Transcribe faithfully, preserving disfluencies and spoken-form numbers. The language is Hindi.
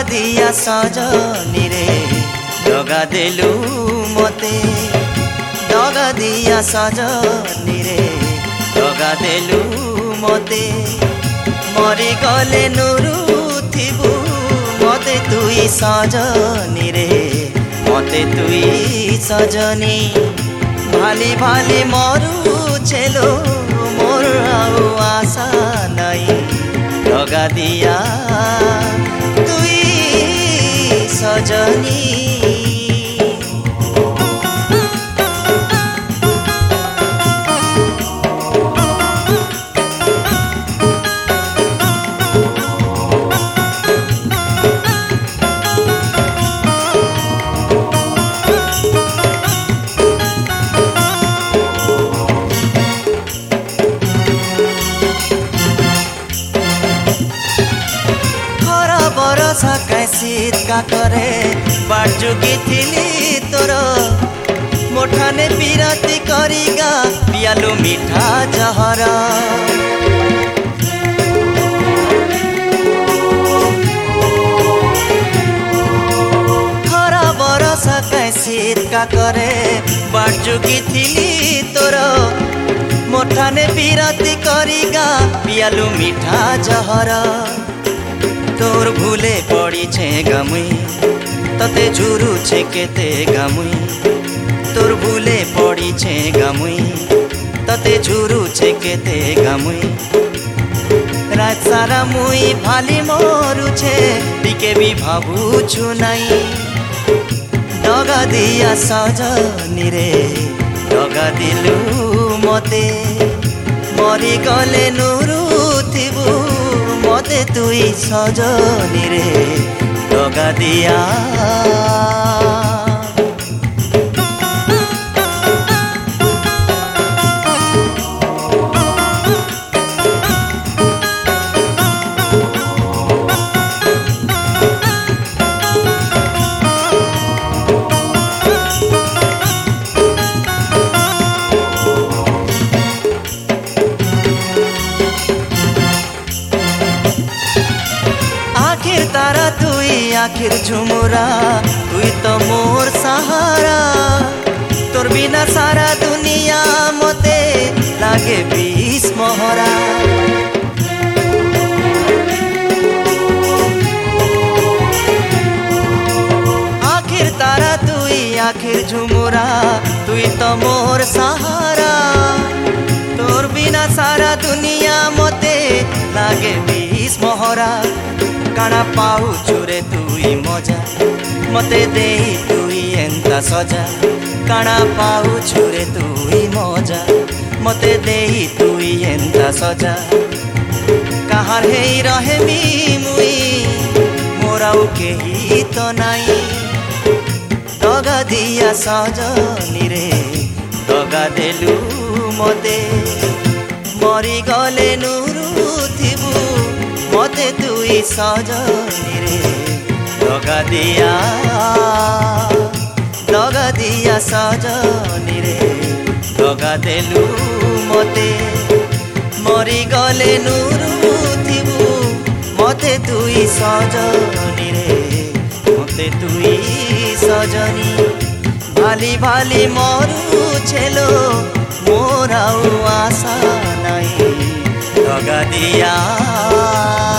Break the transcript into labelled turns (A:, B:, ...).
A: दिया सजनी रे दगा देलु मते दगा दिया सजनी रे दगा देलु मते मरी गले नुरु थिबु मते तुई सजनी रे मते तुई सजनी भाली भाली मरु छेलो मोर आउ आशा नहीं दगा दिया तुई सजनी बरसा कैसीत का करे बाट जुगी थिली तोर मोठाने पिराती करीगा पियालु मीठा जहरा खरा बरसा कैसीत का करे बाट जुगी थिली तोर मोठाने पिराती करीगा पियालु मीठा जहरा तोर भूले पड़ी छे गमुई तते झुरु छे केते गमुई तोर भूले पड़ी छे गमुई तते झुरु छे केते गमुई रात सारा मुई भाली मरु छे टिके भी भाबु छु नाई दगा दिया सजनी रे दगा दिलु मते मरी गले नुरु थिबु मते तुई सजनी रे दगा दिया तारा तुई आखिर झुमुरा तुई तो मोर सहारा तोर बिना सारा दुनिया मते लागे बीस मोहरा आखिर तारा तुई आखिर झुमुरा तुई तो मोर सहारा तोर बिना सारा दुनिया मते लागे बीस मोहरा काना पाऊ चुरे तुई मजा मते दे तुई एंता सजा काना पाऊ चुरे तुई मजा मते दे तुई एंता सजा कहार हे रहे मी मुई मोराऊ के ही तो नाई दगा दिया सजनी रे दगा देलु मते मरी गले नुरु थिबु मते तुई सजनी रे दगा दिया दगा दिया सजनी रे दगा देलु मते मरी गले नुरु थिबु मते तुई सजनी रे मते तुई सजनी भाली भाली मरु छेलो मोर आउ आशा नहीं दगा दिया।